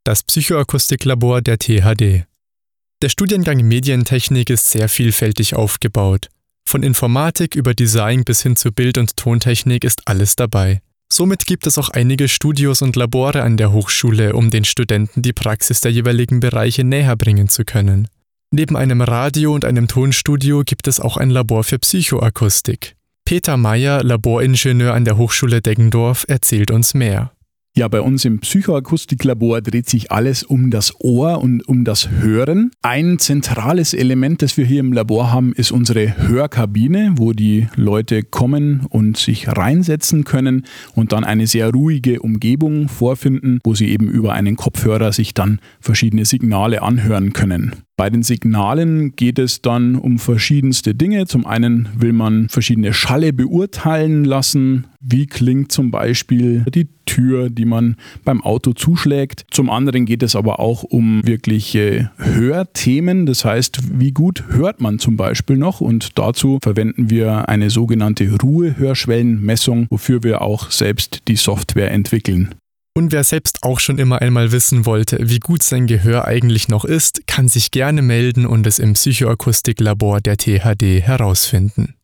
das Psychoakustiklabor der THD. Der Studiengang Medientechnik ist sehr vielfältig aufgebaut. Von Informatik über Design bis hin zu Bild- und Tontechnik ist alles dabei. Somit gibt es auch einige Studios und Labore an der Hochschule, um den Studenten die Praxis der jeweiligen Bereiche näher bringen zu können. Neben einem Radio- und einem Tonstudio gibt es auch ein Labor für Psychoakustik. Peter Meyer, Laboringenieur an der Hochschule Deggendorf, erzählt uns mehr. Ja, bei uns im Psychoakustiklabor dreht sich alles um das Ohr und um das Hören. Ein zentrales Element, das wir hier im Labor haben, ist unsere Hörkabine, wo die Leute kommen und sich reinsetzen können und dann eine sehr ruhige Umgebung vorfinden, wo sie eben über einen Kopfhörer sich dann verschiedene Signale anhören können. Bei den Signalen geht es dann um verschiedenste Dinge. Zum einen will man verschiedene Schalle beurteilen lassen. Wie klingt zum Beispiel die Tür, die man beim Auto zuschlägt? Zum anderen geht es aber auch um wirkliche Hörthemen. Das heißt, wie gut hört man zum Beispiel noch? Und dazu verwenden wir eine sogenannte Ruhehörschwellenmessung, wofür wir auch selbst die Software entwickeln. Und wer selbst auch schon immer einmal wissen wollte, wie gut sein Gehör eigentlich noch ist, kann sich gerne melden und es im Psychoakustiklabor der THD herausfinden.